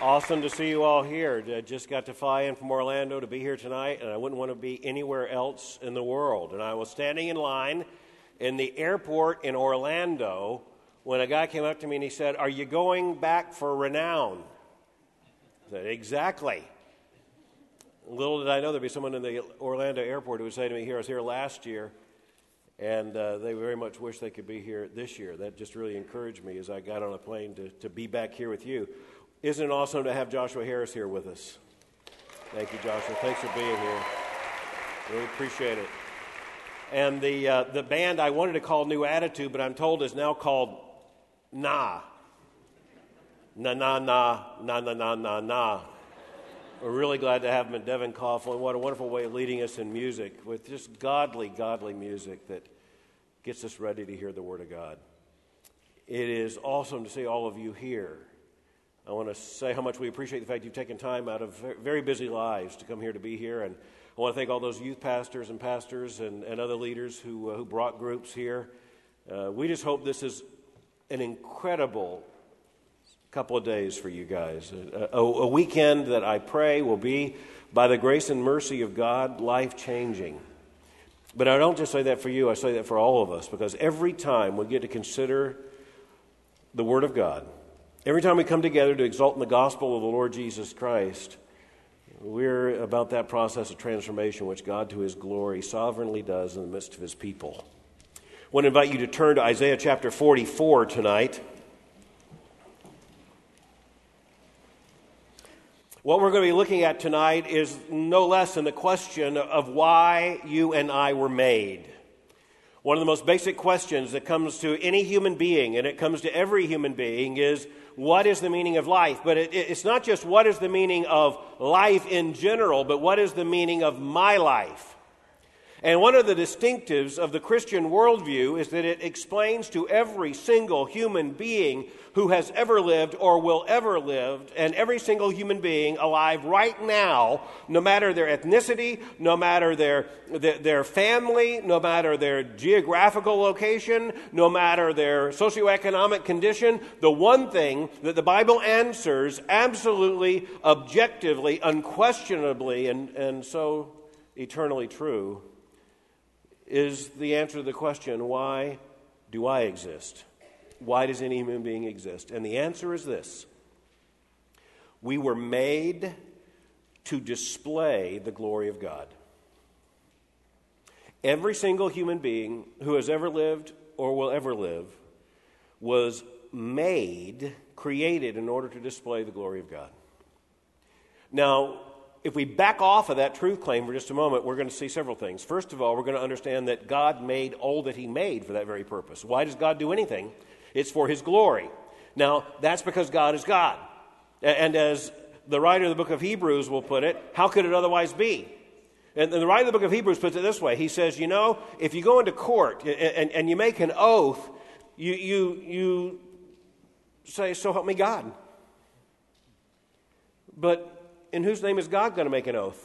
Awesome to see you all here. I just got to fly in from Orlando to be here tonight, and I wouldn't want to be anywhere else in the world. And I was standing in line in the airport in Orlando when a guy came up to me and he said, "Are you going back for Renown?" I said, "Exactly." Little did I know there'd be someone in the Orlando airport who would say to me, "Here, I was here last year, and they very much wish they could be here this year." That just really encouraged me as I got on a plane to be back here with you. Isn't it awesome to have Joshua Harris here with us? Thank you, Joshua. Thanks for being here. Really appreciate it. And the band I wanted to call New Attitude, but I'm told is now called Nah. Na na na na na na na na. We're really glad to have him at Devin Coughlin. What a wonderful way of leading us in music with just godly music that gets us ready to hear the Word of God. It is awesome to see all of you here. I want to say how much we appreciate the fact you've taken time out of very busy lives to come here to be here. And I want to thank all those youth pastors and other leaders who brought groups here. We just hope this is an incredible couple of days for you guys. A weekend that I pray will be, by the grace and mercy of God, life-changing. But I don't just say that for you, I say that for all of us, because every time we get to consider the Word of God, every time we come together to exalt in the gospel of the Lord Jesus Christ, we're about that process of transformation which God to His glory sovereignly does in the midst of His people. I want to invite you to turn to Isaiah chapter 44 tonight. What we're going to be looking at tonight is no less than the question of why you and I were made. One of the most basic questions that comes to any human being, and it comes to every human being, is what is the meaning of life? But it's not just what is the meaning of life in general, but what is the meaning of my life? And one of the distinctives of the Christian worldview is that it explains to every single human being who has ever lived or will ever live, and every single human being alive right now, no matter their ethnicity, no matter their family, no matter their geographical location, no matter their socioeconomic condition, the one thing that the Bible answers absolutely, objectively, unquestionably, and so eternally true, is the answer to the question, why do I exist? Why does any human being exist? And the answer is this: we were made to display the glory of God. Every single human being who has ever lived or will ever live was created in order to display the glory of God. Now, if we back off of that truth claim for just a moment, we're going to see several things. First of all, we're going to understand that God made all that He made for that very purpose. Why does God do anything? It's for His glory. Now, that's because God is God. And as the writer of the book of Hebrews will put it, how could it otherwise be? And the writer of the book of Hebrews puts it this way. He says, if you go into court and you make an oath, you say, "So help me God." But in whose name is God going to make an oath?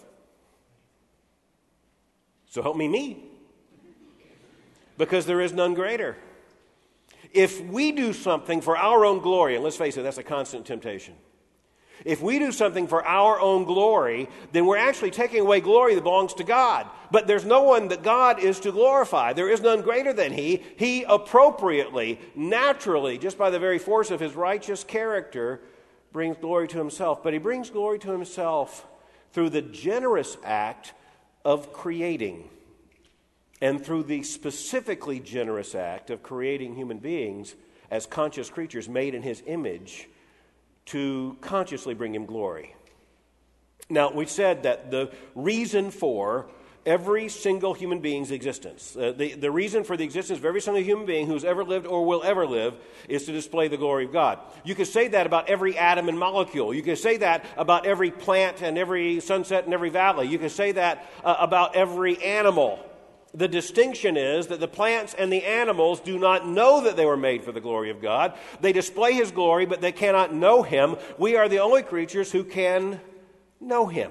"So help me." Because there is none greater. If we do something for our own glory, and let's face it, that's a constant temptation. If we do something for our own glory, then we're actually taking away glory that belongs to God. But there's no one that God is to glorify. There is none greater than He. He appropriately, naturally, just by the very force of His righteous character, brings glory to Himself. But He brings glory to Himself through the generous act of creating, and through the specifically generous act of creating human beings as conscious creatures made in His image to consciously bring Him glory. Now, we said that the reason for every single human being's existence, the reason for the existence of every single human being who's ever lived or will ever live, is to display the glory of God. You could say that about every atom and molecule. You could say that about every plant and every sunset and every valley. You could say that about every animal. The distinction is that the plants and the animals do not know that they were made for the glory of God. They display His glory, but they cannot know Him. We are the only creatures who can know Him.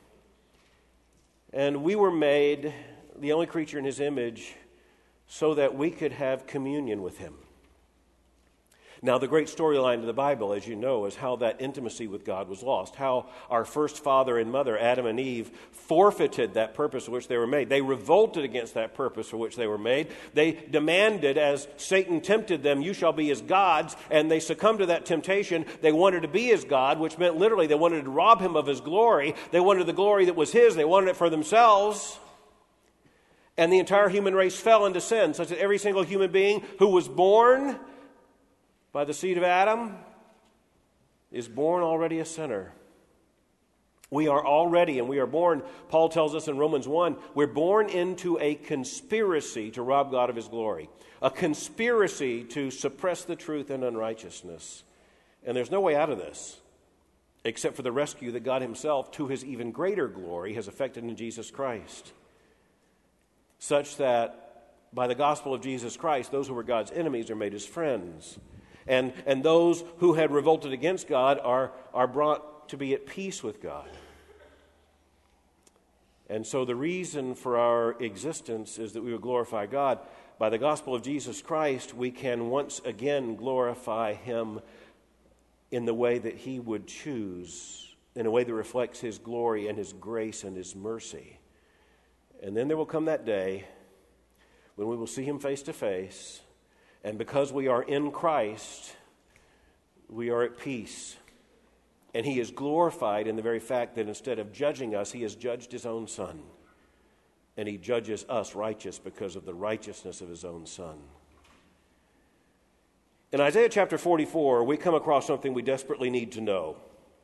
And we were made, the only creature in His image, so that we could have communion with Him. Now, the great storyline of the Bible, as you know, is how that intimacy with God was lost, how our first father and mother, Adam and Eve, forfeited that purpose for which they were made. They revolted against that purpose for which they were made. They demanded, as Satan tempted them, you shall be as gods, and they succumbed to that temptation. They wanted to be as God, which meant literally they wanted to rob him of his glory. They wanted the glory that was his. They wanted it for themselves. And the entire human race fell into sin, such that every single human being who was born by the seed of Adam is born already a sinner. We are already, and we are born, Paul tells us in Romans 1, we're born into a conspiracy to rob God of his glory, a conspiracy to suppress the truth and unrighteousness. And there's no way out of this except for the rescue that God himself, to his even greater glory, has effected in Jesus Christ, such that by the gospel of Jesus Christ, those who were God's enemies are made his friends. And those who had revolted against God are brought to be at peace with God. And so the reason for our existence is that we would glorify God. By the gospel of Jesus Christ, we can once again glorify him in the way that he would choose, in a way that reflects his glory and his grace and his mercy. And then there will come that day when we will see him face to face. And because we are in Christ, we are at peace. And he is glorified in the very fact that instead of judging us, he has judged his own Son. And he judges us righteous because of the righteousness of his own Son. In Isaiah chapter 44, we come across something we desperately need to know.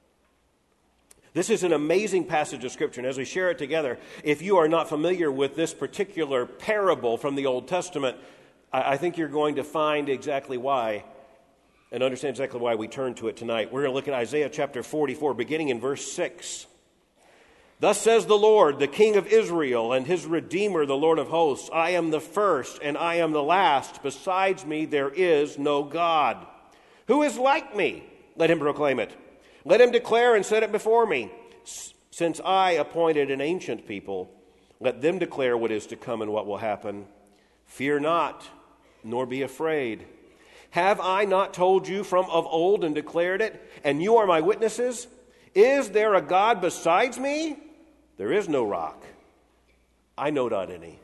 This is an amazing passage of Scripture, and as we share it together, if you are not familiar with this particular parable from the Old Testament, I think you're going to find exactly why and understand exactly why we turn to it tonight. We're going to look at Isaiah chapter 44, beginning in verse 6. Thus says the Lord, the King of Israel and his Redeemer, the Lord of hosts, I am the first and I am the last. Besides me there is no God. Who is like me? Let him proclaim it. Let him declare and set it before me. Since I appointed an ancient people, let them declare what is to come and what will happen. Fear not, nor be afraid. Have I not told you from of old and declared it? And you are my witnesses? Is there a God besides me? There is no rock. I know not any.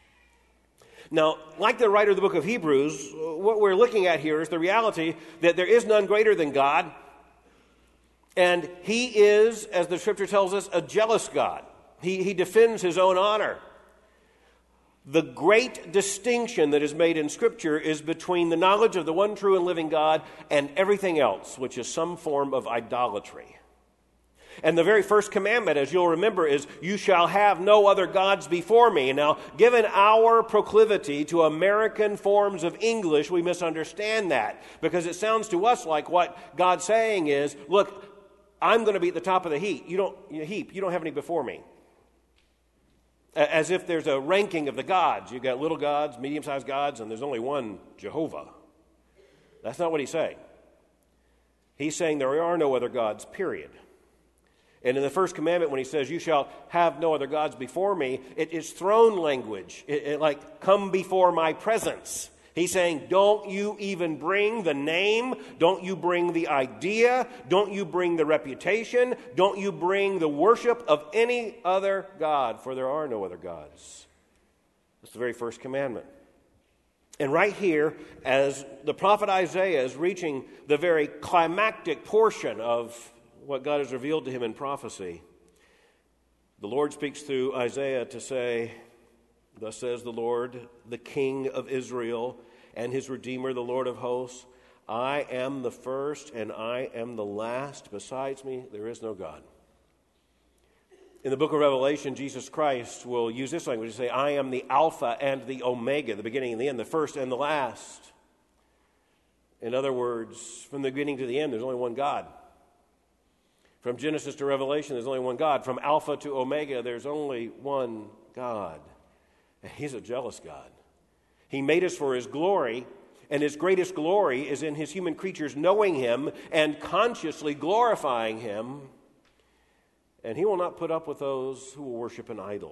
Now, like the writer of the book of Hebrews, what we're looking at here is the reality that there is none greater than God. And he is, as the Scripture tells us, a jealous God. He defends his own honor. The great distinction that is made in Scripture is between the knowledge of the one true and living God and everything else, which is some form of idolatry. And the very first commandment, as you'll remember, is, you shall have no other gods before me. Now, given our proclivity to American forms of English, we misunderstand that, because it sounds to us like what God's saying is, look, I'm going to be at the top of the heap. You don't have any before me. As if there's a ranking of the gods. You've got little gods, medium-sized gods, and there's only one Jehovah. That's not what he's saying. He's saying there are no other gods, period. And in the first commandment, when he says, you shall have no other gods before me, it is throne language. It like, come before my presence. He's saying, don't you even bring the name, don't you bring the idea, don't you bring the reputation, don't you bring the worship of any other God, for there are no other gods. That's the very first commandment. And right here, as the prophet Isaiah is reaching the very climactic portion of what God has revealed to him in prophecy, the Lord speaks through Isaiah to say, thus says the Lord, the King of Israel, and his Redeemer, the Lord of hosts, I am the first and I am the last. Besides me, there is no God. In the book of Revelation, Jesus Christ will use this language to say, I am the Alpha and the Omega, the beginning and the end, the first and the last. In other words, from the beginning to the end, there's only one God. From Genesis to Revelation, there's only one God. From Alpha to Omega, there's only one God. And he's a jealous God. He made us for his glory, and his greatest glory is in his human creatures knowing him and consciously glorifying him. And he will not put up with those who will worship an idol.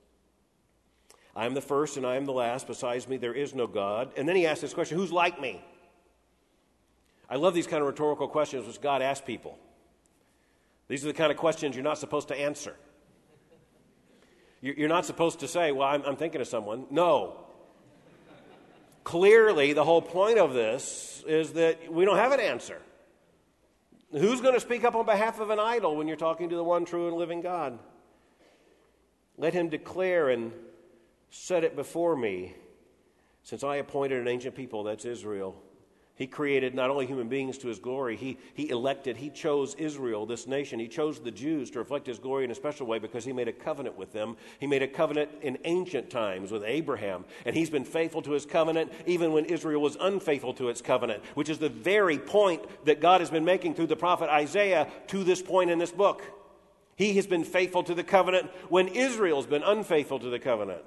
I am the first and I am the last. Besides me, there is no God. And then he asks this question, who's like me? I love these kind of rhetorical questions which God asks people. These are the kind of questions you're not supposed to answer. You're not supposed to say, well, I'm thinking of someone. No. Clearly, the whole point of this is that we don't have an answer. Who's going to speak up on behalf of an idol when you're talking to the one true and living God? Let him declare and set it before me, since I appointed an ancient people, that's Israel. He created not only human beings to his glory, he elected, he chose Israel, this nation. He chose the Jews to reflect his glory in a special way because he made a covenant with them. He made a covenant in ancient times with Abraham, and he's been faithful to his covenant even when Israel was unfaithful to its covenant, which is the very point that God has been making through the prophet Isaiah to this point in this book. He has been faithful to the covenant when Israel's been unfaithful to the covenant.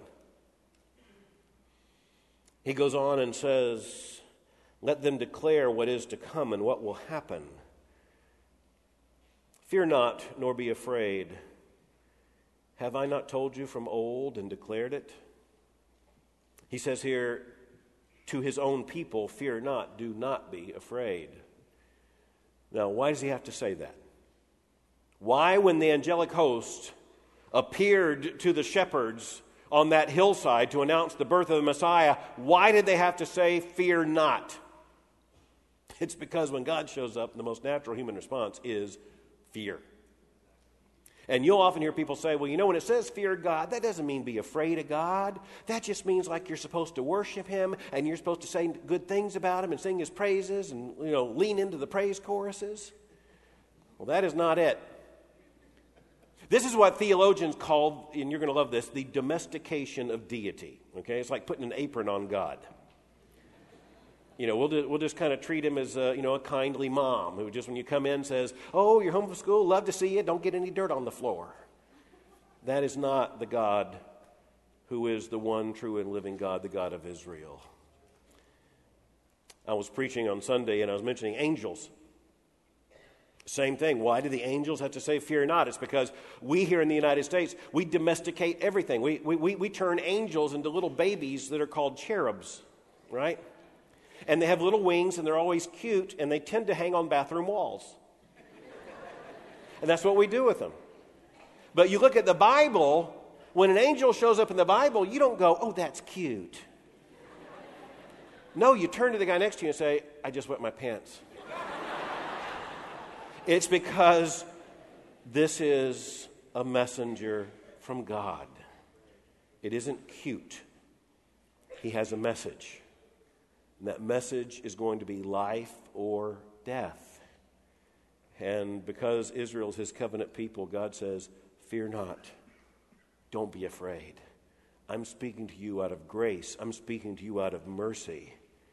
He goes on and says, let them declare what is to come and what will happen. Fear not, nor be afraid. Have I not told you from old and declared it? He says here to his own people, fear not, do not be afraid. Now, why does he have to say that? Why, when the angelic host appeared to the shepherds on that hillside to announce the birth of the Messiah, why did they have to say, fear not? It's because when God shows up, the most natural human response is fear. And you'll often hear people say, well, you know, when it says fear God, that doesn't mean be afraid of God. That just means like you're supposed to worship him and you're supposed to say good things about him and sing his praises and, lean into the praise choruses. Well, that is not it. This is what theologians call, and you're going to love this, the domestication of deity. Okay, it's like putting an apron on God. We'll just kind of treat him as a kindly mom who just when you come in says, "Oh, you're home from school. Love to see you. Don't get any dirt on the floor." That is not the God who is the one true and living God, the God of Israel. I was preaching on Sunday and I was mentioning angels. Same thing. Why do the angels have to say fear not? It's because we here in the United States, we domesticate everything. We turn angels into little babies that are called cherubs, right? And they have little wings and they're always cute and they tend to hang on bathroom walls. And that's what we do with them. But you look at the Bible, when an angel shows up in the Bible, you don't go, oh, that's cute. No, you turn to the guy next to you and say, I just wet my pants. It's because this is a messenger from God. It isn't cute. He has a message. And that message is going to be life or death. And because Israel is his covenant people, God says, fear not. Don't be afraid. I'm speaking to you out of grace. I'm speaking to you out of mercy.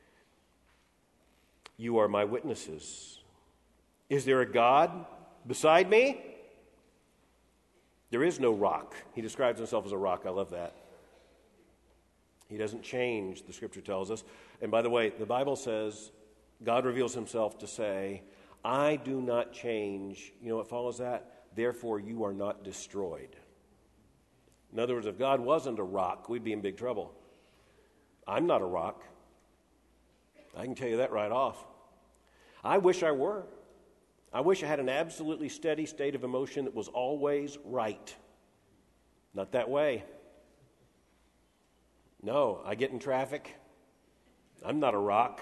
You are my witnesses. Is there a God beside me? There is no rock. He describes himself as a rock. I love that. He doesn't change, the scripture tells us. And by the way, the Bible says, God reveals himself to say, I do not change. You know what follows that? Therefore you are not destroyed. In other words, if God wasn't a rock, we'd be in big trouble. I'm not a rock. I can tell you that right off. I wish I were. I wish I had an absolutely steady state of emotion that was always right. Not that way. No, I get in traffic. I'm not a rock.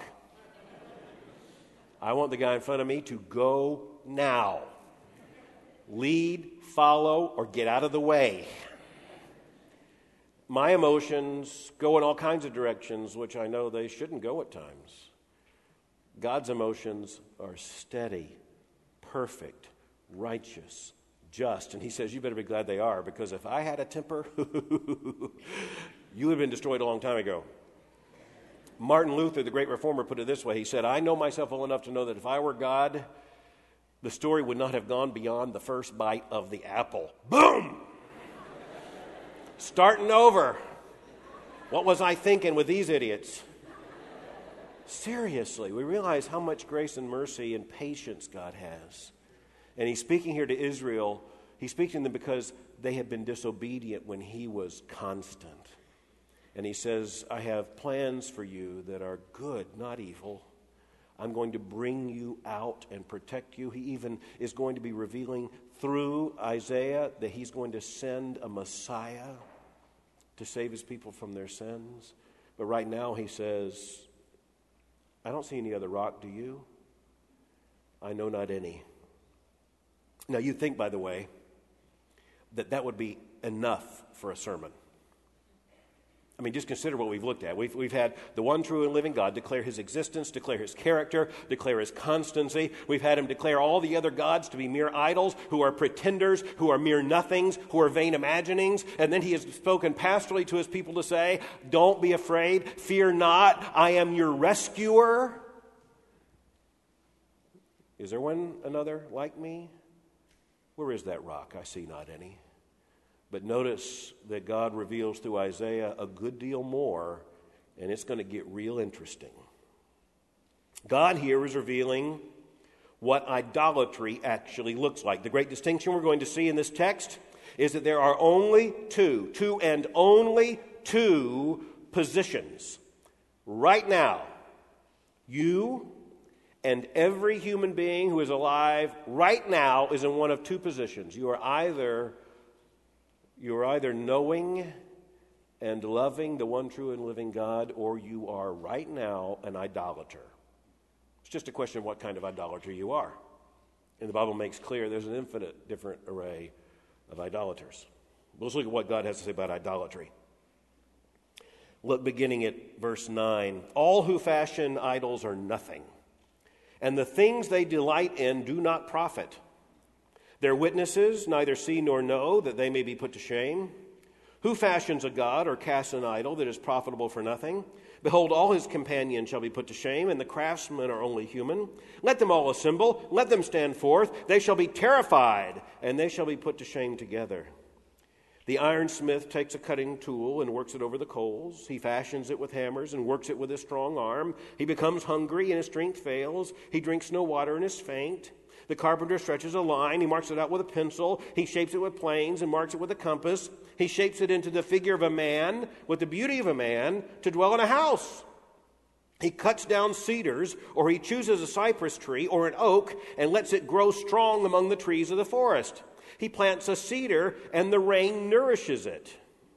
I want the guy in front of me to go now. Lead, follow, or get out of the way. My emotions go in all kinds of directions, which I know they shouldn't go at times. God's emotions are steady, perfect, righteous, just. And he says, you better be glad they are, because if I had a temper, you would have been destroyed a long time ago. Martin Luther, the great reformer, put it this way. He said, I know myself well enough to know that if I were God, the story would not have gone beyond the first bite of the apple. Boom! Starting over. What was I thinking with these idiots? Seriously, we realize how much grace and mercy and patience God has. And he's speaking here to Israel. He's speaking to them because they have been disobedient when he was constant. And he says, I have plans for you that are good, not evil. I'm going to bring you out and protect you. He even is going to be revealing through Isaiah that he's going to send a Messiah to save his people from their sins. But right now he says, I don't see any other rock, do you? I know not any. Now you think, by the way, that would be enough for a sermon. I mean, just consider what we've looked at. We've had the one true and living God declare his existence, declare his character, declare his constancy. We've had him declare all the other gods to be mere idols, who are pretenders, who are mere nothings, who are vain imaginings. And then he has spoken pastorally to his people to say, don't be afraid, fear not, I am your rescuer. Is there one another like me? Where is that rock? I see not any. But notice that God reveals through Isaiah a good deal more, and it's going to get real interesting. God here is revealing what idolatry actually looks like. The great distinction we're going to see in this text is that there are only two positions. Right now, you and every human being who is alive right now is in one of two positions. You are either knowing and loving the one true and living God, or you are right now an idolater. It's just a question of what kind of idolater you are. And the Bible makes clear there's an infinite different array of idolaters. Let's look at what God has to say about idolatry. Look, beginning at verse 9. All who fashion idols are nothing, and the things they delight in do not profit. Their witnesses neither see nor know, that they may be put to shame. Who fashions a god or casts an idol that is profitable for nothing? Behold, all his companions shall be put to shame, and the craftsmen are only human. Let them all assemble, let them stand forth. They shall be terrified, and they shall be put to shame together. The ironsmith takes a cutting tool and works it over the coals. He fashions it with hammers and works it with his strong arm. He becomes hungry, and his strength fails. He drinks no water and is faint. The carpenter stretches a line. He marks it out with a pencil. He shapes it with planes and marks it with a compass. He shapes it into the figure of a man, with the beauty of a man, to dwell in a house. He cuts down cedars, or he chooses a cypress tree or an oak and lets it grow strong among the trees of the forest. He plants a cedar, and the rain nourishes it.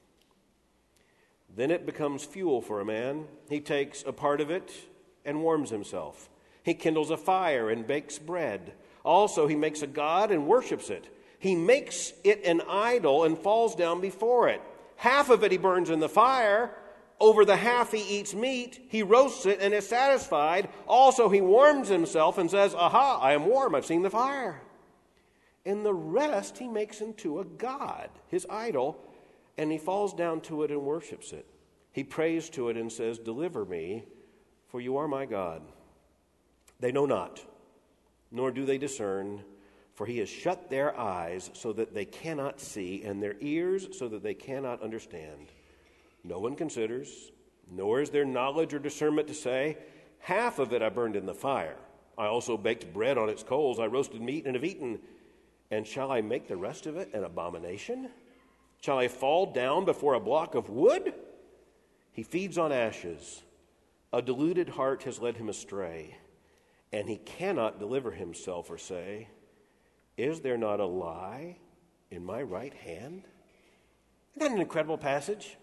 Then it becomes fuel for a man. He takes a part of it and warms himself. He kindles a fire and bakes bread. Also, he makes a god and worships it. He makes it an idol and falls down before it. Half of it he burns in the fire. Over the half he eats meat. He roasts it and is satisfied. Also, he warms himself and says, aha, I am warm. I've seen the fire. And the rest he makes into a god, his idol, and he falls down to it and worships it. He prays to it and says, deliver me, for you are my God. They know not, nor do they discern, for he has shut their eyes so that they cannot see, and their ears so that they cannot understand. No one considers, nor is there knowledge or discernment to say, half of it I burned in the fire. I also baked bread on its coals. I roasted meat and have eaten. And shall I make the rest of it an abomination? Shall I fall down before a block of wood? He feeds on ashes. A deluded heart has led him astray, and he cannot deliver himself or say, is there not a lie in my right hand? Isn't that an incredible passage?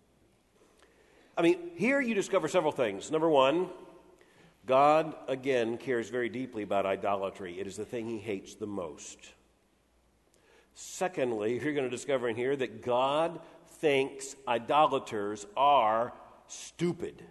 I mean, here you discover several things. Number one, God, again, cares very deeply about idolatry. It is the thing he hates the most. Secondly, you're going to discover in here that God thinks idolaters are stupid.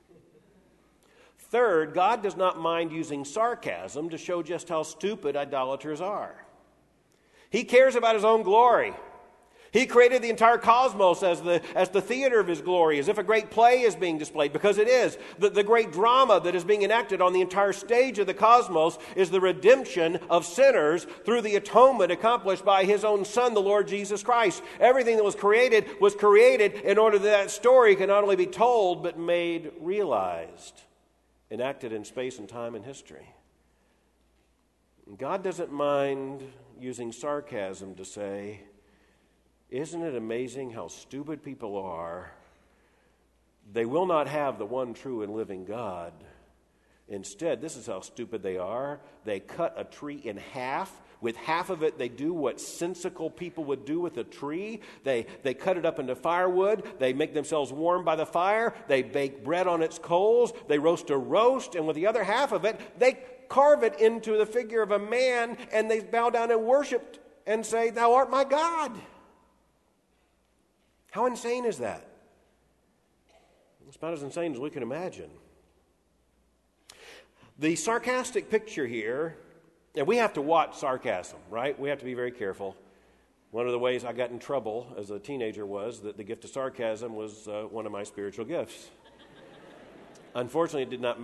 Third, God does not mind using sarcasm to show just how stupid idolaters are. He cares about his own glory. He created the entire cosmos as the theater of his glory, as if a great play is being displayed, because it is. The great drama that is being enacted on the entire stage of the cosmos is the redemption of sinners through the atonement accomplished by his own Son, the Lord Jesus Christ. Everything that was created in order that story can not only be told, but made realized, enacted in space and time and history. God doesn't mind using sarcasm to say, isn't it amazing how stupid people are? They will not have the one true and living God. Instead, this is how stupid they are. They cut a tree in half. With half of it, they do what sensical people would do with a tree. They cut it up into firewood. They make themselves warm by the fire. They bake bread on its coals. They roast a roast. And with the other half of it, they carve it into the figure of a man, and they bow down and worship and say, "Thou art my God." How insane is that? It's about as insane as we can imagine. The sarcastic picture here, and we have to watch sarcasm, right? We have to be very careful. One of the ways I got in trouble as a teenager was that the gift of sarcasm was one of my spiritual gifts. Unfortunately, it did not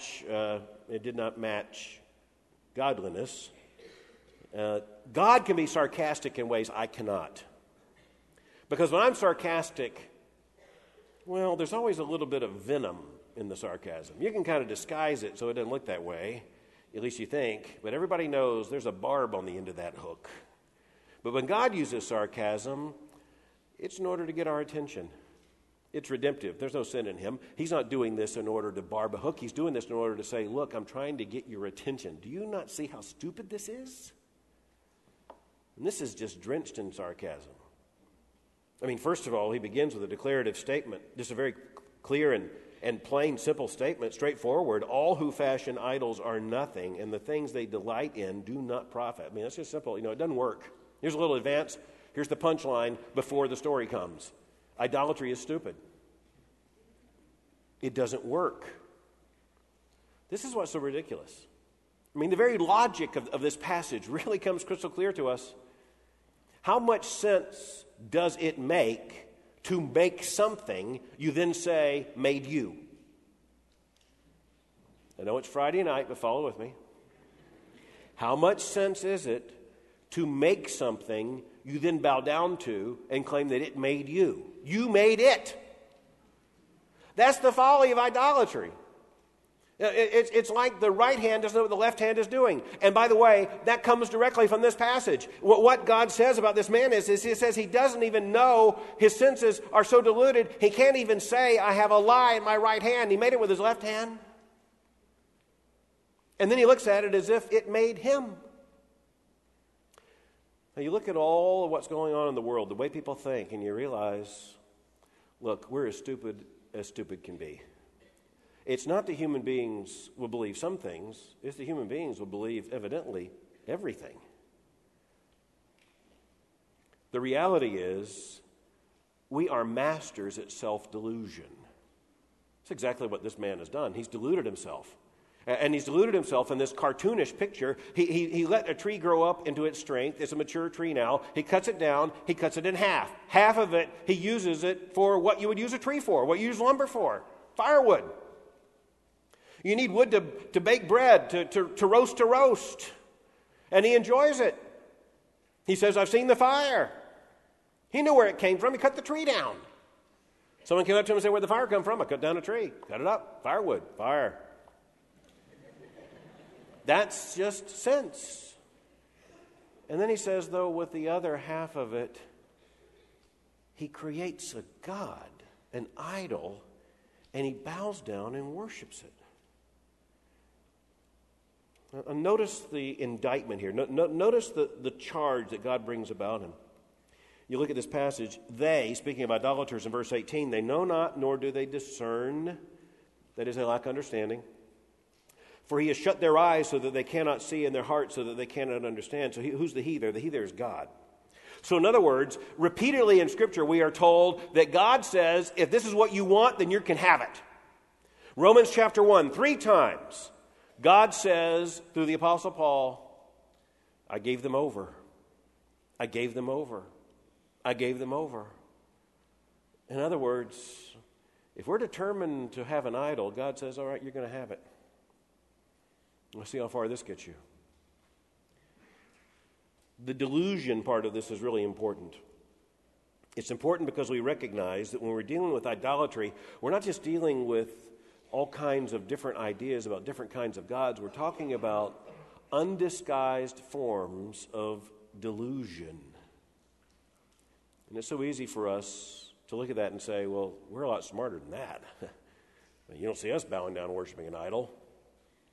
match godliness. God can be sarcastic in ways I cannot. Because when I'm sarcastic, well, there's always a little bit of venom in the sarcasm. You can kind of disguise it so it doesn't look that way, at least you think, but everybody knows there's a barb on the end of that hook. But when God uses sarcasm, it's in order to get our attention. It's redemptive. There's no sin in him. He's not doing this in order to barb a hook. He's doing this in order to say, look, I'm trying to get your attention. Do you not see how stupid this is? And this is just drenched in sarcasm. I mean, first of all, he begins with a declarative statement, just a very clear and plain, simple statement, straightforward. All who fashion idols are nothing, and the things they delight in do not profit. I mean, that's just simple. It doesn't work. Here's a little advance. Here's the punchline before the story comes. Idolatry is stupid. It doesn't work. This is what's so ridiculous. I mean, the very logic of this passage really comes crystal clear to us. How much sense does it make to make something you then say made you? I know it's Friday night, but follow with me. How much sense is it to make something you then bow down to and claim that it made you? You made it. That's the folly of idolatry. It's like the right hand doesn't know what the left hand is doing. And by the way, that comes directly from this passage. What God says about this man is he says he doesn't even know, his senses are so diluted, he can't even say, I have a lie in my right hand. He made it with his left hand. And then he looks at it as if it made him. Now you look at all of what's going on in the world, the way people think, and you realize, look, we're as stupid can be. It's not that human beings will believe some things. It's that human beings will believe, evidently, everything. The reality is, we are masters at self-delusion. That's exactly what this man has done. He's deluded himself. And he's deluded himself in this cartoonish picture. He let a tree grow up into its strength. It's a mature tree now. He cuts it down. He cuts it in half. Half of it, he uses it for what you would use a tree for, what you use lumber for, firewood. You need wood to bake bread, to roast. And he enjoys it. He says, I've seen the fire. He knew where it came from. He cut the tree down. Someone came up to him and said, where'd the fire come from? I cut down a tree. Cut it up. Firewood. Fire. That's just sense. And then he says, though, with the other half of it, he creates a god, an idol, and he bows down and worships it. Notice the indictment here. Notice the charge that God brings about him. You look at this passage. They, speaking of idolaters in verse 18, they know not, nor do they discern. That is, they lack understanding. For he has shut their eyes so that they cannot see, and their hearts so that they cannot understand. So who's the he there? The he there is God. So in other words, repeatedly in Scripture we are told that God says, if this is what you want, then you can have it. Romans chapter 1, 3 times. God says, through the Apostle Paul, I gave them over. I gave them over. I gave them over. In other words, if we're determined to have an idol, God says, all right, you're going to have it. Let's see how far this gets you. The delusion part of this is really important. It's important because we recognize that when we're dealing with idolatry, we're not just dealing with all kinds of different ideas about different kinds of gods. We're talking about undisguised forms of delusion. And it's so easy for us to look at that and say, well, we're a lot smarter than that. You don't see us bowing down and worshiping an idol.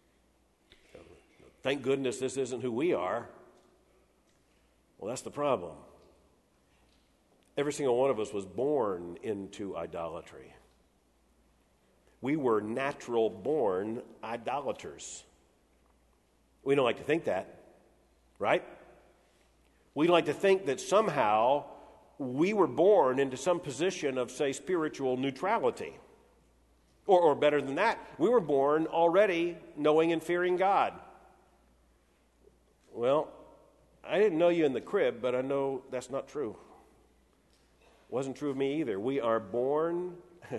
Thank goodness this isn't who we are. Well, that's the problem. Every single one of us was born into idolatry. We were natural-born idolaters. We don't like to think that, right? We like to think that somehow we were born into some position of, say, spiritual neutrality. Or better than that, we were born already knowing and fearing God. Well, I didn't know you in the crib, but I know that's not true. Wasn't true of me either. We are born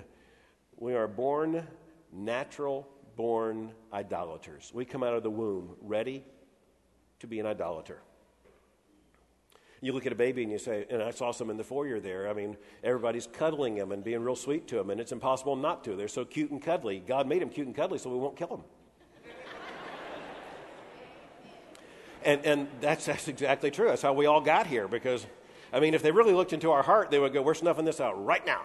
natural-born idolaters. We come out of the womb ready to be an idolater. You look at a baby and you say, and I saw some in the foyer there, I mean, everybody's cuddling them and being real sweet to them, and it's impossible not to. They're so cute and cuddly. God made them cute and cuddly so we won't kill them. And that's exactly true. That's how we all got here, because, I mean, if they really looked into our heart, they would go, we're snuffing this out right now.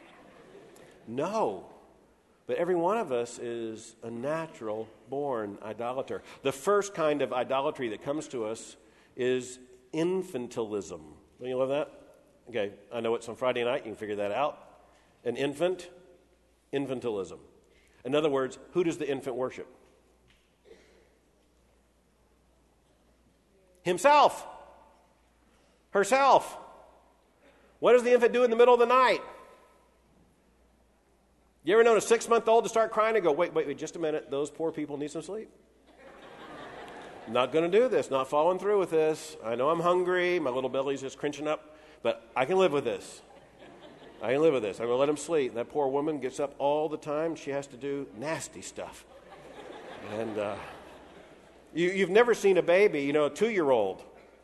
No. But every one of us is a natural-born idolater. The first kind of idolatry that comes to us is infantilism. Don't you love that? Okay, I know it's on Friday night. You can figure that out. An infant, infantilism. In other words, who does the infant worship? Himself. Herself. What does the infant do in the middle of the night? You ever known a 6-month-old to start crying and go, wait, just a minute, those poor people need some sleep? Not going to do this, not following through with this. I know I'm hungry, my little belly's just crunching up, but I can live with this. I'm going to let him sleep. And that poor woman gets up all the time. She has to do nasty stuff. And you've never seen a baby, a 2-year-old.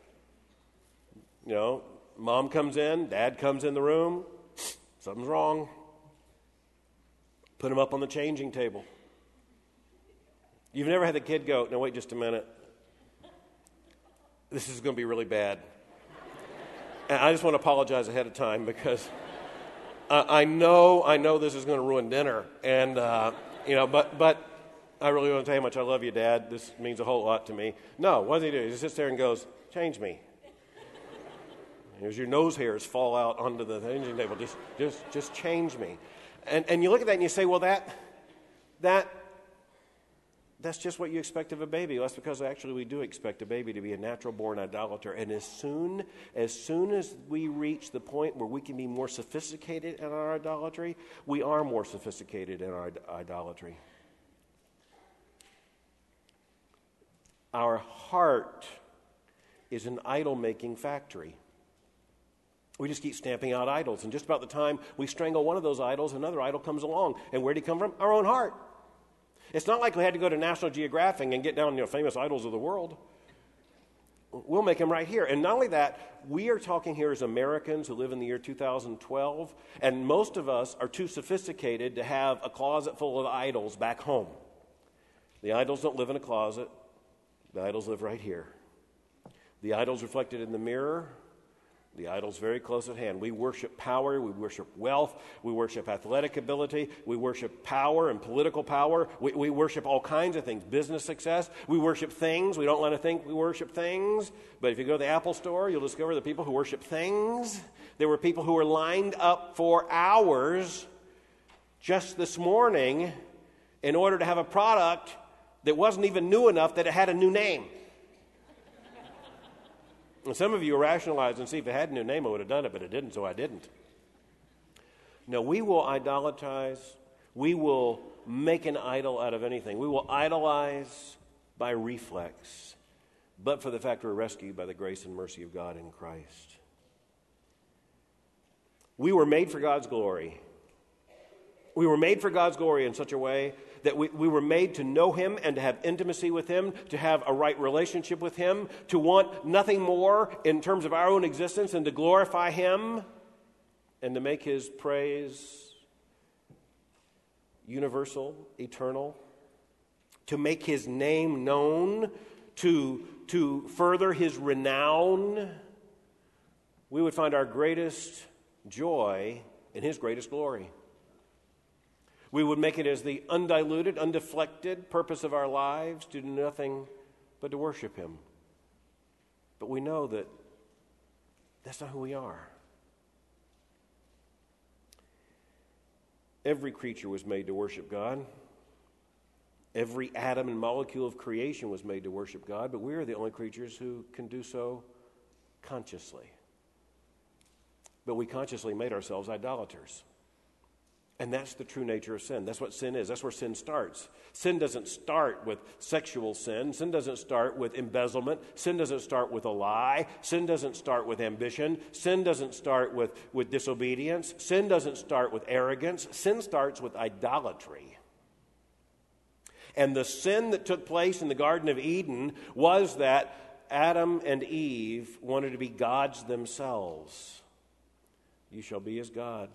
Mom comes in, dad comes in the room, something's wrong. Put him up on the changing table. You've never had the kid go, no, wait just a minute. This is going to be really bad. And I just want to apologize ahead of time because I know this is going to ruin dinner. And, but I really want to tell you how much I love you, Dad. This means a whole lot to me. No, what does he do? He just sits there and goes, change me. As your nose hairs fall out onto the changing table, just change me. And you look at that and you say, well, that's just what you expect of a baby. Well, that's because actually we do expect a baby to be a natural-born idolater. And as soon as we reach the point where we can be more sophisticated in our idolatry, we are more sophisticated in our idolatry. Our heart is an idol-making factory. We just keep stamping out idols. And just about the time we strangle one of those idols, another idol comes along. And where did he come from? Our own heart. It's not like we had to go to National Geographic and get down famous idols of the world. We'll make them right here. And not only that, we are talking here as Americans who live in the year 2012, and most of us are too sophisticated to have a closet full of idols back home. The idols don't live in a closet. The idols live right here. The idols reflected in the mirror. The idol's very close at hand. We worship power, we worship wealth, we worship athletic ability, we worship power and political power, we worship all kinds of things, business success, we worship things. We don't want to think we worship things, but if you go to the Apple store, you'll discover the people who worship things. There were people who were lined up for hours just this morning in order to have a product that wasn't even new enough that it had a new name. And some of you rationalize and see if it had a new name, I would have done it, but it didn't, so I didn't. No, we will idolize. We will make an idol out of anything. We will idolize by reflex, but for the fact we're rescued by the grace and mercy of God in Christ. We were made for God's glory. We were made for God's glory in such a way that we were made to know Him and to have intimacy with Him, to have a right relationship with Him, to want nothing more in terms of our own existence than to glorify Him and to make His praise universal, eternal, to make His name known, to further His renown. We would find our greatest joy in His greatest glory. We would make it as the undiluted, undeflected purpose of our lives to do nothing but to worship him. But we know that that's not who we are. Every creature was made to worship God. Every atom and molecule of creation was made to worship God, but we are the only creatures who can do so consciously. But we consciously made ourselves idolaters. And that's the true nature of sin. That's what sin is. That's where sin starts. Sin doesn't start with sexual sin. Sin doesn't start with embezzlement. Sin doesn't start with a lie. Sin doesn't start with ambition. Sin doesn't start with disobedience. Sin doesn't start with arrogance. Sin starts with idolatry. And the sin that took place in the Garden of Eden was that Adam and Eve wanted to be gods themselves. You shall be as God.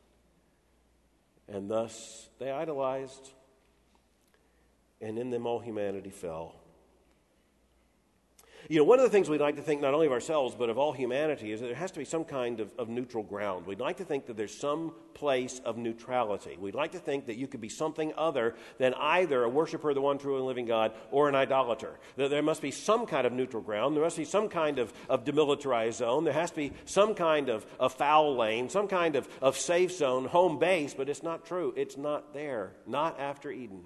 And thus they idolized, and in them all humanity fell. You know, one of the things we'd like to think not only of ourselves, but of all humanity, is that there has to be some kind of neutral ground. We'd like to think that there's some place of neutrality. We'd like to think that you could be something other than either a worshiper of the one true and living God or an idolater. That there must be some kind of neutral ground. There must be some kind of demilitarized zone. There has to be some kind of foul lane, some kind of safe zone, home base, but it's not true. It's not there. Not after Eden.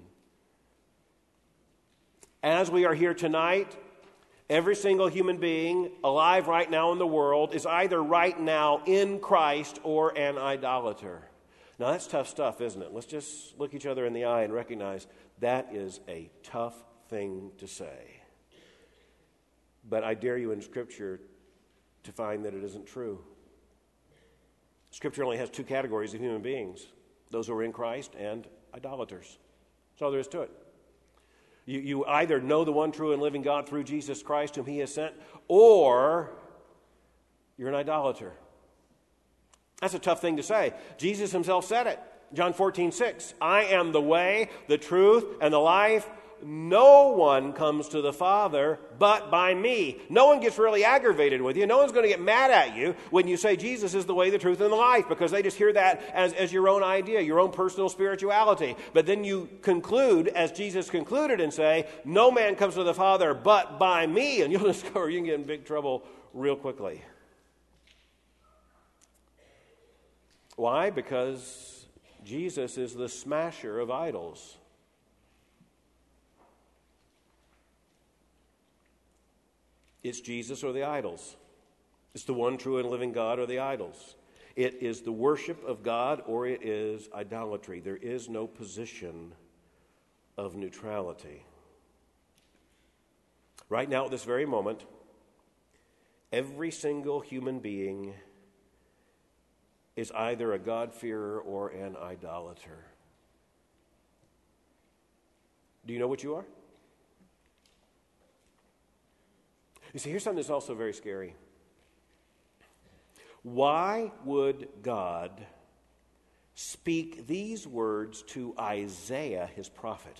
As we are here tonight, every single human being alive right now in the world is either right now in Christ or an idolater. Now that's tough stuff, isn't it? Let's just look each other in the eye and recognize that is a tough thing to say. But I dare you in Scripture to find that it isn't true. Scripture only has two categories of human beings: those who are in Christ and idolaters. That's all there is to it. You either know the one true and living God through Jesus Christ whom he has sent, or you're an idolater. That's a tough thing to say. Jesus himself said it. John 14:6. I am the way, the truth, and the life. No one comes to the Father but by me. No one gets really aggravated with you. No one's going to get mad at you when you say Jesus is the way, the truth, and the life, because they just hear that as your own idea, your own personal spirituality. But then you conclude, as Jesus concluded, and say, no man comes to the Father but by me, and you'll discover you can get in big trouble real quickly. Why? Because Jesus is the smasher of idols. It's Jesus or the idols. It's the one true and living God or the idols. It is the worship of God or it is idolatry. There is no position of neutrality. Right now, at this very moment, every single human being is either a God-fearer or an idolater. Do you know what you are? You see, here's something that's also very scary. Why would God speak these words to Isaiah, his prophet?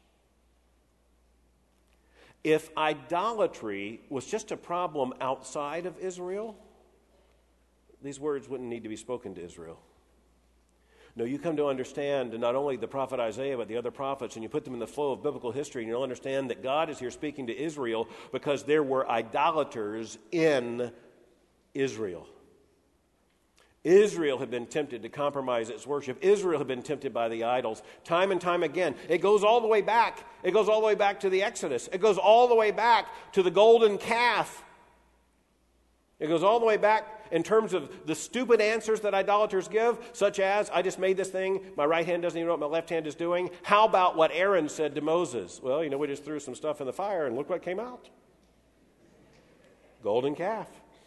If idolatry was just a problem outside of Israel, these words wouldn't need to be spoken to Israel. No, you come to understand not only the prophet Isaiah, but the other prophets, and you put them in the flow of biblical history, and you'll understand that God is here speaking to Israel because there were idolaters in Israel. Israel had been tempted to compromise its worship. Israel had been tempted by the idols time and time again. It goes all the way back. It goes all the way back to the Exodus. It goes all the way back to the golden calf. It goes all the way back in terms of the stupid answers that idolaters give, such as, I just made this thing, my right hand doesn't even know what my left hand is doing. How about what Aaron said to Moses? Well, we just threw some stuff in the fire and look what came out. Golden calf.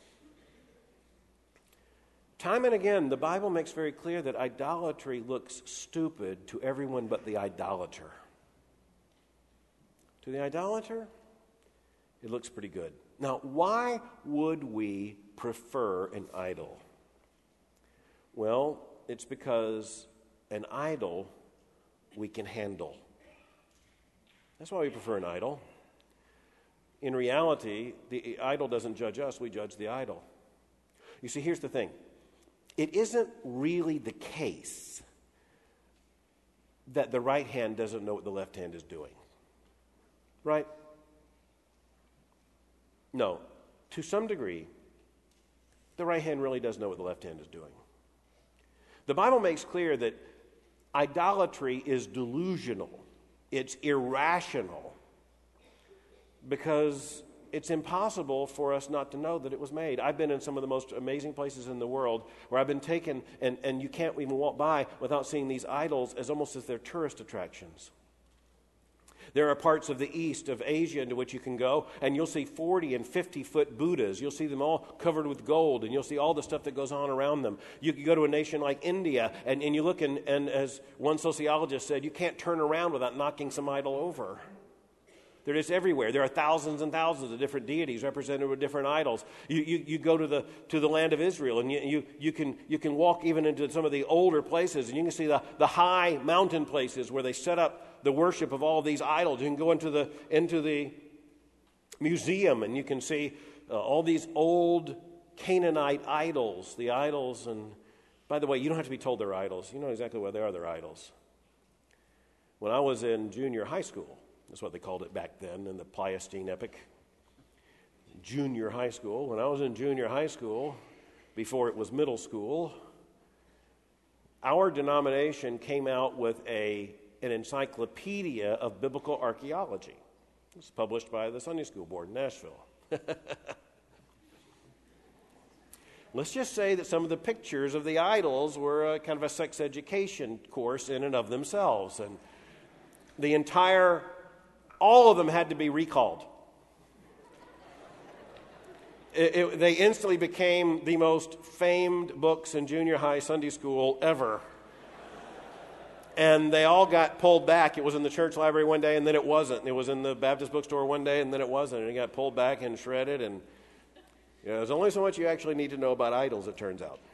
Time and again, the Bible makes very clear that idolatry looks stupid to everyone but the idolater. To the idolater, it looks pretty good. Now, why would we prefer an idol? Well, it's because an idol we can handle. That's why we prefer an idol. In reality, the idol doesn't judge us, we judge the idol. You see, here's the thing. It isn't really the case that the right hand doesn't know what the left hand is doing. Right? No, to some degree, the right hand really does know what the left hand is doing. The Bible makes clear that idolatry is delusional. It's irrational because it's impossible for us not to know that it was made. I've been in some of the most amazing places in the world where I've been taken, and you can't even walk by without seeing these idols as almost as they're tourist attractions. There are parts of the east of Asia into which you can go, and you'll see 40 and 50-foot Buddhas. You'll see them all covered with gold, and you'll see all the stuff that goes on around them. You can go to a nation like India, and you look, and as one sociologist said, you can't turn around without knocking some idol over. They're just everywhere. There are thousands and thousands of different deities represented with different idols. You go to the land of Israel, and you can walk even into some of the older places, and you can see the high mountain places where they set up the worship of all of these idols. You can go into the museum, and you can see all these old Canaanite idols, the idols. And by the way, you don't have to be told they're idols. You know exactly what they are. They're idols. When I was in junior high school, that's what they called it back then in the Pliocene epoch. Junior high school. When I was in junior high school, before it was middle school, our denomination came out with an encyclopedia of biblical archaeology. It was published by the Sunday School Board in Nashville. Let's just say that some of the pictures of the idols were kind of a sex education course in and of themselves. And all of them had to be recalled. They instantly became the most famed books in junior high Sunday school ever. And they all got pulled back. It was in the church library one day, and then it wasn't. It was in the Baptist bookstore one day, and then it wasn't. And it got pulled back and shredded. And there's only so much you actually need to know about idols, it turns out.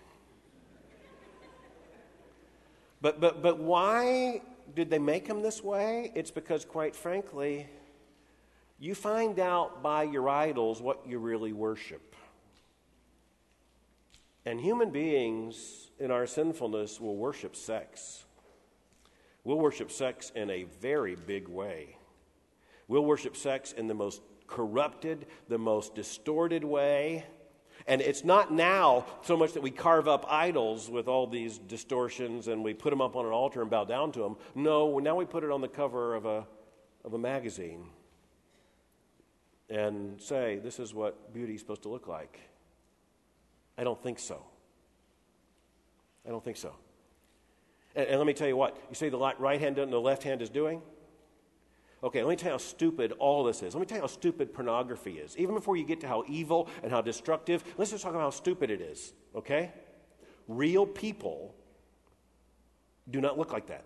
But why did they make them this way? It's because, quite frankly, you find out by your idols what you really worship. And human beings in our sinfulness will worship sex. We'll worship sex in a very big way. We'll worship sex in the most corrupted, the most distorted way. And it's not now so much that we carve up idols with all these distortions and we put them up on an altar and bow down to them. No, now we put it on the cover of a magazine and say, this is what beauty is supposed to look like. I don't think so. I don't think so. And let me tell you what, you say the right hand and the left hand is doing? Okay, let me tell you how stupid all this is. Let me tell you how stupid pornography is. Even before you get to how evil and how destructive, let's just talk about how stupid it is, okay? Real people do not look like that.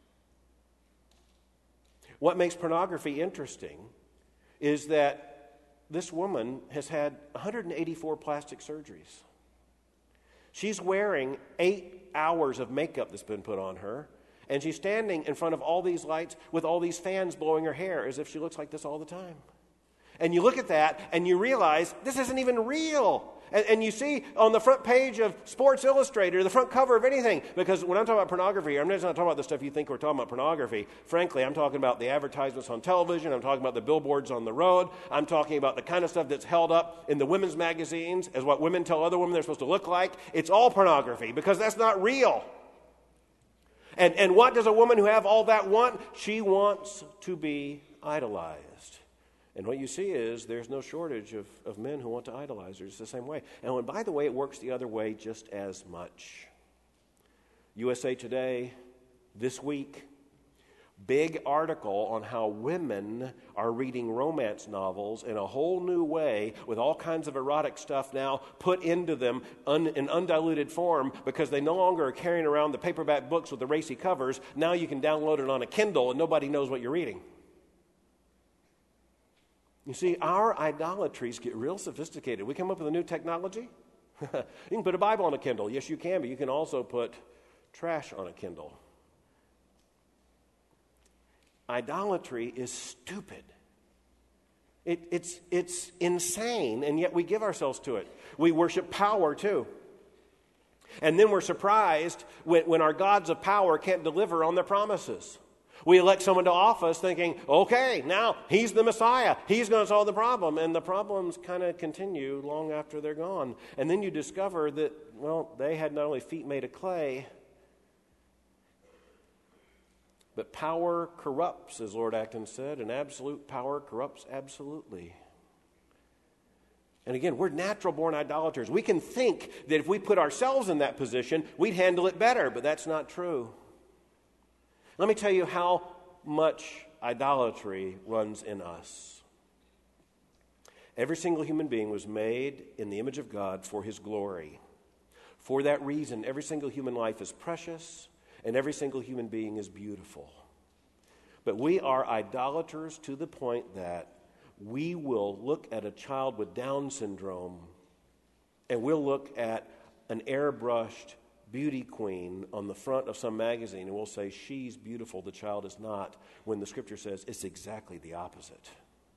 What makes pornography interesting is that this woman has had 184 plastic surgeries. She's wearing 8 hours of makeup that's been put on her, and she's standing in front of all these lights with all these fans blowing her hair as if she looks like this all the time. And you look at that and you realize this isn't even real. And you see on the front page of Sports Illustrated, the front cover of anything, because when I'm talking about pornography, I'm just not talking about the stuff you think we're talking about pornography. Frankly, I'm talking about the advertisements on television. I'm talking about the billboards on the road. I'm talking about the kind of stuff that's held up in the women's magazines as what women tell other women they're supposed to look like. It's all pornography because that's not real. And what does a woman who have all that want? She wants to be idolized. And what you see is there's no shortage of men who want to idolize her. It's the same way. And by the way, it works the other way just as much. USA Today, this week, big article on how women are reading romance novels in a whole new way with all kinds of erotic stuff now put into them in undiluted form because they no longer are carrying around the paperback books with the racy covers. Now you can download it on a Kindle and nobody knows what you're reading. You see, our idolatries get real sophisticated. We come up with a new technology. You can put a Bible on a Kindle. Yes, you can, but you can also put trash on a Kindle. Idolatry is stupid. It's insane, and yet we give ourselves to it. We worship power, too. And then we're surprised when our gods of power can't deliver on their promises. We elect someone to office thinking, okay, now he's the Messiah. He's going to solve the problem. And the problems kind of continue long after they're gone. And then you discover that, well, they had not only feet made of clay, but power corrupts, as Lord Acton said, and absolute power corrupts absolutely. And again, we're natural-born idolaters. We can think that if we put ourselves in that position, we'd handle it better, but that's not true. Let me tell you how much idolatry runs in us. Every single human being was made in the image of God for His glory. For that reason, every single human life is precious, and every single human being is beautiful. But we are idolaters to the point that we will look at a child with Down syndrome, and we'll look at an airbrushed beauty queen on the front of some magazine, and we'll say, she's beautiful, the child is not, when the Scripture says it's exactly the opposite.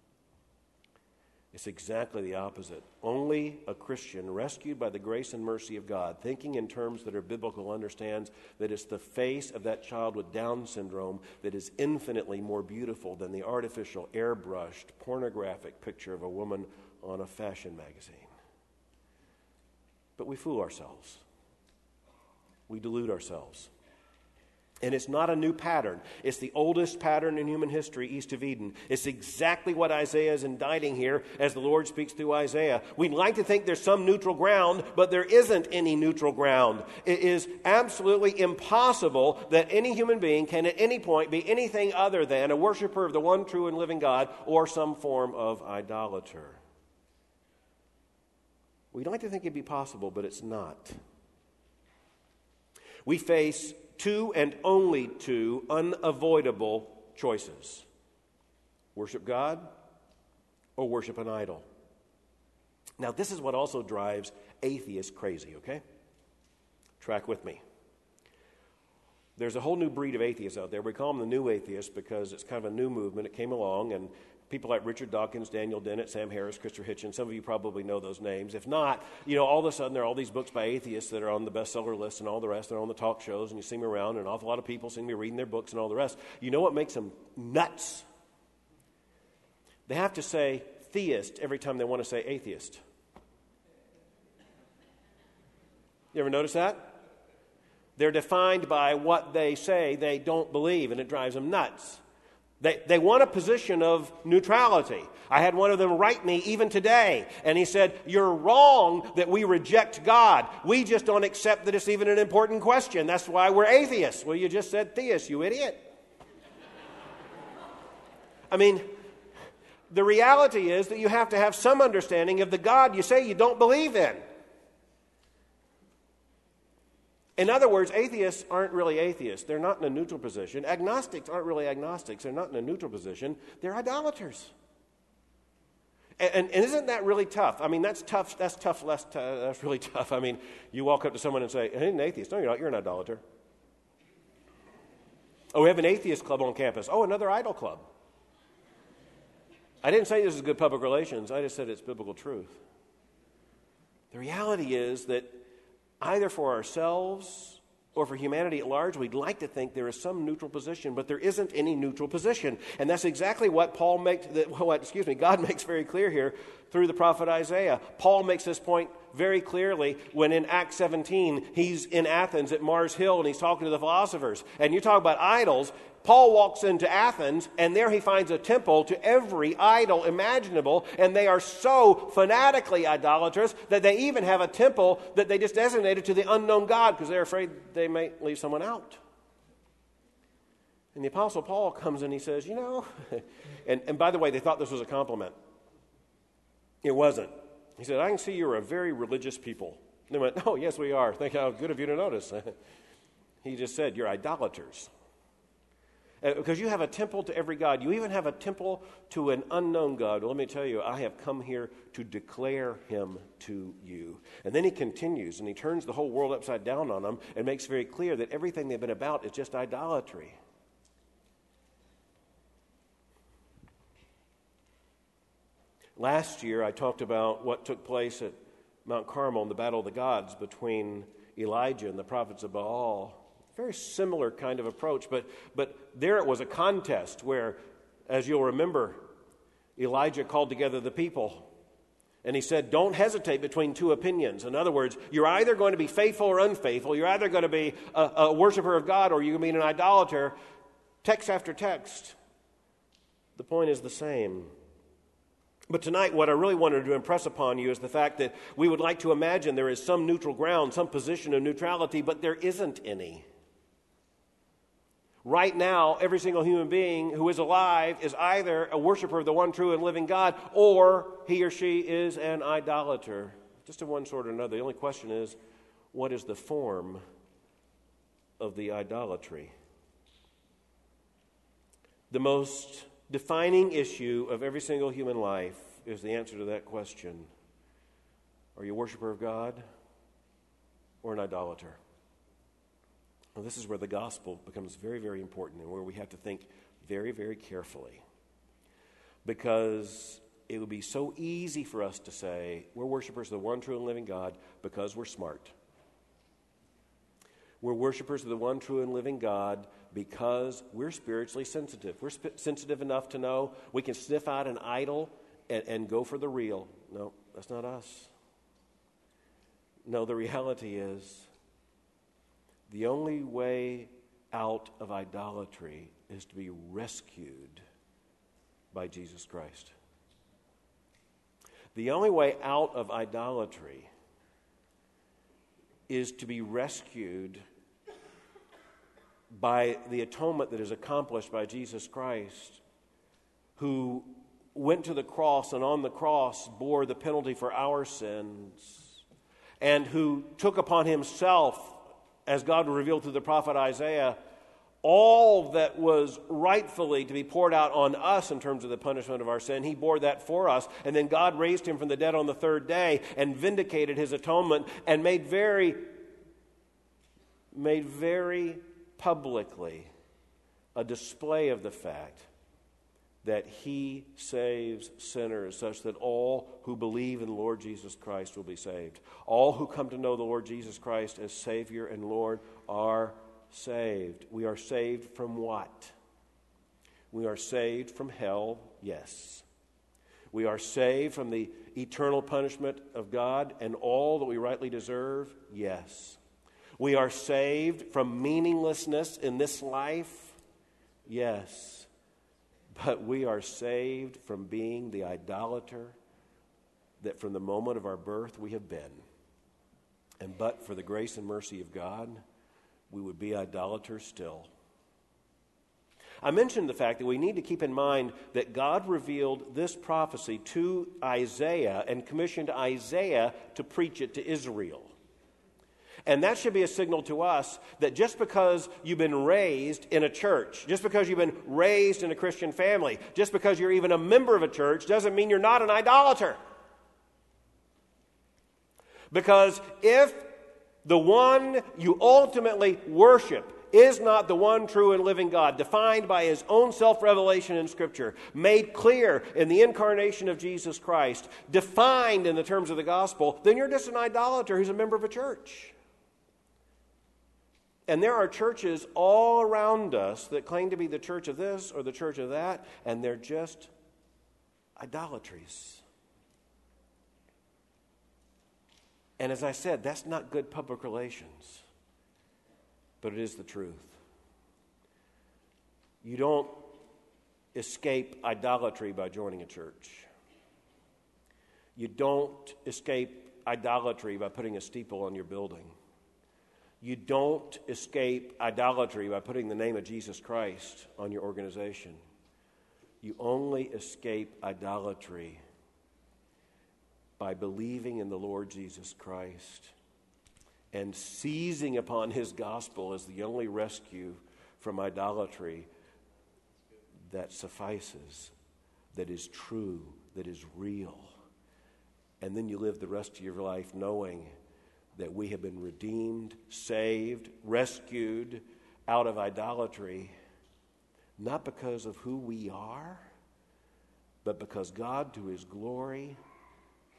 It's exactly the opposite. Only a Christian rescued by the grace and mercy of God, thinking in terms that are biblical, understands that it's the face of that child with Down syndrome that is infinitely more beautiful than the artificial, airbrushed, pornographic picture of a woman on a fashion magazine. But we fool ourselves. We delude ourselves. And it's not a new pattern. It's the oldest pattern in human history, east of Eden. It's exactly what Isaiah is indicting here as the Lord speaks through Isaiah. We'd like to think there's some neutral ground, but there isn't any neutral ground. It is absolutely impossible that any human being can at any point be anything other than a worshiper of the one true and living God or some form of idolater. We'd like to think it'd be possible, but it's not. We face two and only two unavoidable choices: worship God or worship an idol. Now, this is what also drives atheists crazy, okay? Track with me. There's a whole new breed of atheists out there. We call them the new atheists because it's kind of a new movement. It came along, and people like Richard Dawkins, Daniel Dennett, Sam Harris, Christopher Hitchens, some of you probably know those names. If not, all of a sudden there are all these books by atheists that are on the bestseller list and all the rest. They're on the talk shows, and you see them around, and an awful lot of people seem to be reading their books and all the rest. You know what makes them nuts? They have to say theist every time they want to say atheist. You ever notice that? They're defined by what they say they don't believe, and it drives them nuts. They want a position of neutrality. I had one of them write me even today, and he said, "You're wrong that we reject God. We just don't accept that it's even an important question. That's why we're atheists." Well, you just said theist, you idiot. I mean, the reality is that you have to have some understanding of the God you say you don't believe in. In other words, atheists aren't really atheists. They're not in a neutral position. Agnostics aren't really agnostics. They're not in a neutral position. They're idolaters. And isn't that really tough? I mean, that's tough. That's tough. That's really tough. I mean, you walk up to someone and say, "Hey, an atheist." No, you're not. You're an idolater. Oh, we have an atheist club on campus. Oh, another idol club. I didn't say this is good public relations. I just said it's biblical truth. The reality is that either for ourselves or for humanity at large, we'd like to think there is some neutral position, but there isn't any neutral position. And that's exactly what God makes very clear here through the prophet Isaiah. Paul makes this point very clearly when in Acts 17, he's in Athens at Mars Hill and he's talking to the philosophers. And you talk about idols. Paul walks into Athens, and there he finds a temple to every idol imaginable, and they are so fanatically idolatrous that they even have a temple that they just designated to the unknown God because they're afraid they might leave someone out. And the Apostle Paul comes and he says, and by the way, they thought this was a compliment. It wasn't. He said, "I can see you're a very religious people." And they went, "Oh, yes, we are. Think how good of you to notice." He just said, "You're idolaters. Because you have a temple to every god. You even have a temple to an unknown God. Well, let me tell you, I have come here to declare him to you." And then he continues, and he turns the whole world upside down on them and makes very clear that everything they've been about is just idolatry. Last year, I talked about what took place at Mount Carmel in the Battle of the Gods between Elijah and the prophets of Baal. Very similar kind of approach, but there it was a contest where, as you'll remember, Elijah called together the people. And he said, don't hesitate between two opinions. In other words, you're either going to be faithful or unfaithful. You're either going to be a worshiper of God or you're going to be an idolater. Text after text. The point is the same. But tonight, what I really wanted to impress upon you is the fact that we would like to imagine there is some neutral ground, some position of neutrality, but there isn't any. Right now, every single human being who is alive is either a worshiper of the one true and living God, or he or she is an idolater. Just of one sort or another. The only question is, what is the form of the idolatry? The most defining issue of every single human life is the answer to that question. Are you a worshiper of God or an idolater? Well, this is where the gospel becomes very, very important and where we have to think very, very carefully. Because it would be so easy for us to say, we're worshipers of the one true and living God because we're smart. We're worshipers of the one true and living God because we're spiritually sensitive. We're sensitive enough to know we can sniff out an idol and go for the real. No, that's not us. No, the reality is, the only way out of idolatry is to be rescued by Jesus Christ. The only way out of idolatry is to be rescued by the atonement that is accomplished by Jesus Christ, who went to the cross and on the cross bore the penalty for our sins, and who took upon himself, as God revealed through the prophet Isaiah, all that was rightfully to be poured out on us in terms of the punishment of our sin. He bore that for us. And then God raised him from the dead on the third day and vindicated his atonement and made very publicly a display of the fact that he saves sinners such that all who believe in the Lord Jesus Christ will be saved. All who come to know the Lord Jesus Christ as Savior and Lord are saved. We are saved from what? We are saved from hell, yes. We are saved from the eternal punishment of God and all that we rightly deserve, yes. We are saved from meaninglessness in this life, yes. But we are saved from being the idolater that from the moment of our birth we have been. And but for the grace and mercy of God, we would be idolaters still. I mentioned the fact that we need to keep in mind that God revealed this prophecy to Isaiah and commissioned Isaiah to preach it to Israel. And that should be a signal to us that just because you've been raised in a church, just because you've been raised in a Christian family, just because you're even a member of a church, doesn't mean you're not an idolater. Because if the one you ultimately worship is not the one true and living God, defined by his own self-revelation in Scripture, made clear in the incarnation of Jesus Christ, defined in the terms of the gospel, then you're just an idolater who's a member of a church. And there are churches all around us that claim to be the church of this or the church of that, and they're just idolatries. And as I said, that's not good public relations, but it is the truth. You don't escape idolatry by joining a church. You don't escape idolatry by putting a steeple on your building. You don't escape idolatry by putting the name of Jesus Christ on your organization. You only escape idolatry by believing in the Lord Jesus Christ and seizing upon his gospel as the only rescue from idolatry that suffices, that is true, that is real. And then you live the rest of your life knowing that we have been redeemed, saved, rescued out of idolatry, not because of who we are, but because God, to his glory.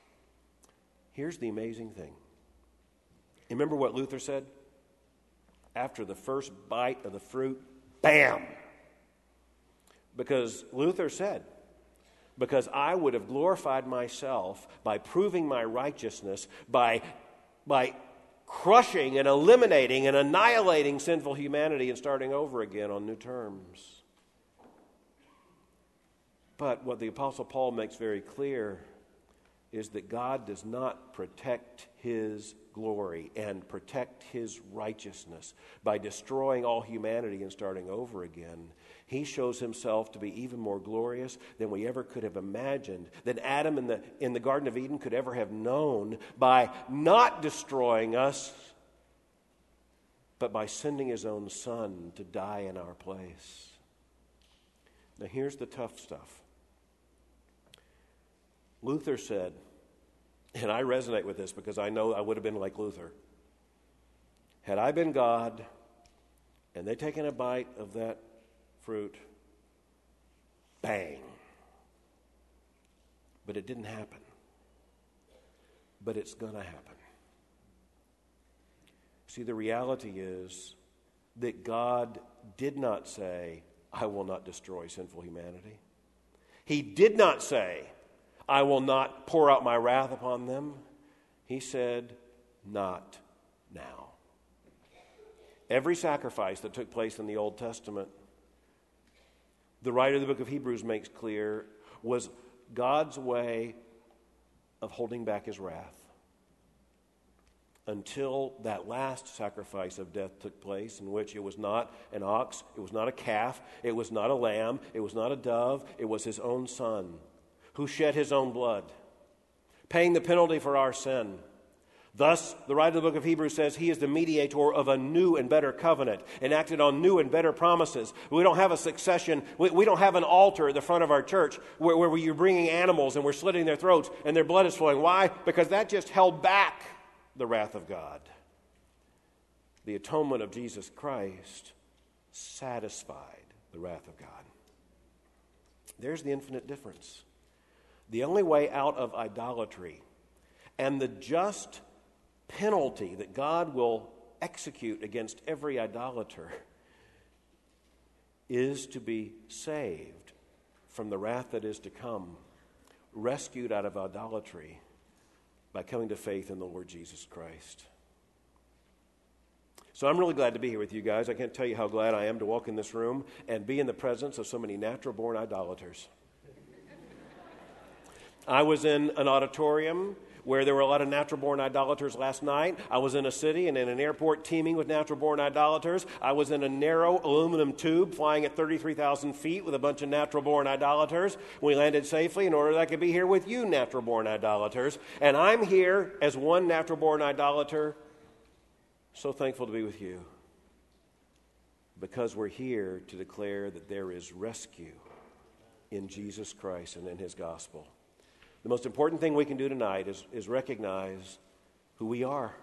Here's the amazing thing. Remember what Luther said? after the first bite of the fruit, bam! Because Luther said, because I would have glorified myself by proving my righteousness, by crushing and eliminating and annihilating sinful humanity and starting over again on new terms. But what the Apostle Paul makes very clear is that God does not protect his glory and protect his righteousness by destroying all humanity and starting over again. He shows himself to be even more glorious than we ever could have imagined, than Adam in the Garden of Eden could ever have known, by not destroying us, but by sending his own Son to die in our place. Now here's the tough stuff. Luther said, and I resonate with this because I know I would have been like Luther. Had I been God and they'd taken a bite of that fruit, bang. But it didn't happen. But it's going to happen. See, the reality is that God did not say, I will not destroy sinful humanity. He did not say, I will not pour out my wrath upon them. He said, not now. Every sacrifice that took place in the Old Testament, the writer of the book of Hebrews makes clear, was God's way of holding back his wrath until that last sacrifice of death took place, in which it was not an ox, it was not a calf, it was not a lamb, it was not a dove, it was his own Son, who shed his own blood, paying the penalty for our sin. Thus, the writer of the book of Hebrews says he is the mediator of a new and better covenant, enacted on new and better promises. We don't have a succession. We don't have an altar at the front of our church where you're bringing animals and we're slitting their throats and their blood is flowing. Why? Because that just held back the wrath of God. The atonement of Jesus Christ satisfied the wrath of God. There's the infinite difference. The only way out of idolatry and the just penalty that God will execute against every idolater is to be saved from the wrath that is to come, rescued out of idolatry by coming to faith in the Lord Jesus Christ. So I'm really glad to be here with you guys. I can't tell you how glad I am to walk in this room and be in the presence of so many natural-born idolaters. I was in an auditorium where there were a lot of natural-born idolaters last night. I was in a city and in an airport teeming with natural-born idolaters. I was in a narrow aluminum tube flying at 33,000 feet with a bunch of natural-born idolaters. We landed safely in order that I could be here with you, natural-born idolaters. And I'm here as one natural-born idolater, so thankful to be with you, because we're here to declare that there is rescue in Jesus Christ and in his gospel. The most important thing we can do tonight is recognize who we are.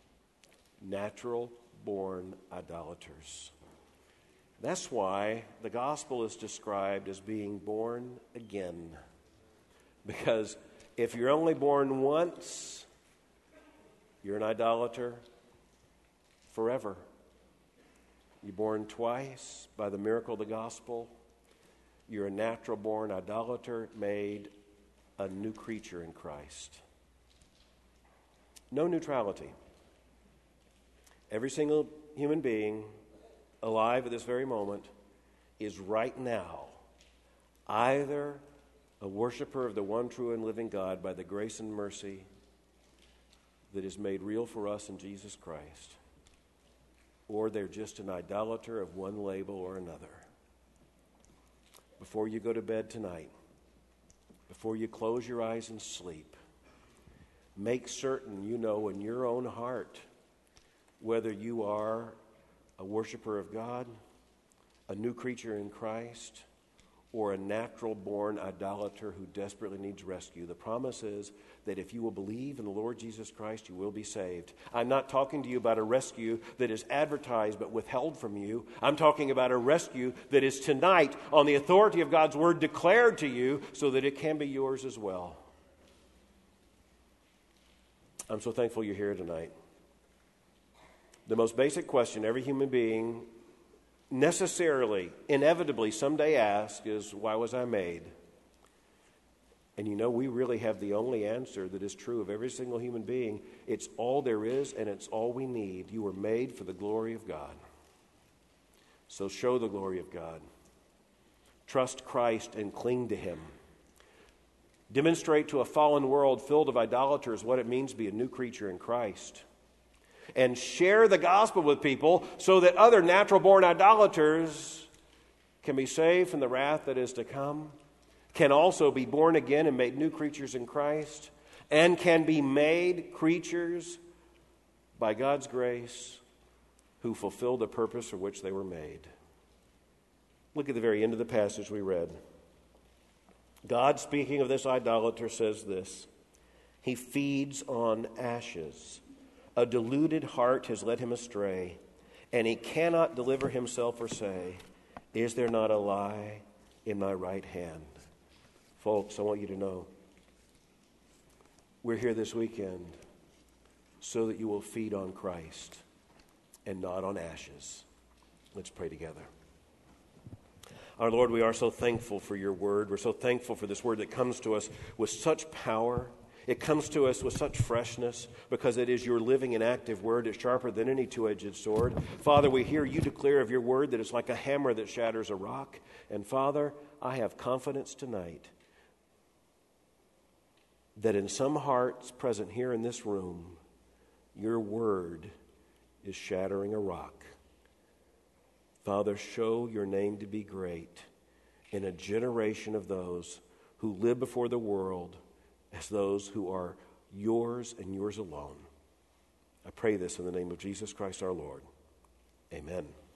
Natural-born idolaters. That's why the gospel is described as being born again. Because if you're only born once, you're an idolater forever. You're born twice by the miracle of the gospel. You're a natural-born idolater made a new creature in Christ. No neutrality. Every single human being alive at this very moment is right now either a worshiper of the one true and living God by the grace and mercy that is made real for us in Jesus Christ, or they're just an idolater of one label or another. Before you go to bed tonight, before you close your eyes and sleep, make certain you know in your own heart whether you are a worshiper of God, a new creature in Christ, or a natural-born idolater who desperately needs rescue. The promise is that if you will believe in the Lord Jesus Christ, you will be saved. I'm not talking to you about a rescue that is advertised but withheld from you. I'm talking about a rescue that is tonight on the authority of God's word declared to you so that it can be yours as well. I'm so thankful you're here tonight. The most basic question every human being necessarily, inevitably someday asks is, why was I made? And you know, we really have the only answer that is true of every single human being. It's all there is, and it's all we need. You were made for the glory of God. So show the glory of God. Trust Christ and cling to Him. Demonstrate to a fallen world filled of idolaters what it means to be a new creature in Christ. And share the gospel with people so that other natural-born idolaters can be saved from the wrath that is to come, can also be born again and made new creatures in Christ, and can be made creatures by God's grace who fulfill the purpose for which they were made. Look at the very end of the passage we read. God, speaking of this idolater, says this: he feeds on ashes. A deluded heart has led him astray, and he cannot deliver himself or say, is there not a lie in my right hand? Folks, I want you to know, we're here this weekend so that you will feed on Christ and not on ashes. Let's pray together. Our Lord, we are so thankful for your word. We're so thankful for this word that comes to us with such power. It comes to us with such freshness because it is your living and active word. It's sharper than any two-edged sword. Father, we hear you declare of your word that it's like a hammer that shatters a rock. And Father, I have confidence tonight that in some hearts present here in this room, your word is shattering a rock. Father, show your name to be great in a generation of those who live before the world as those who are yours and yours alone. I pray this in the name of Jesus Christ our Lord. Amen.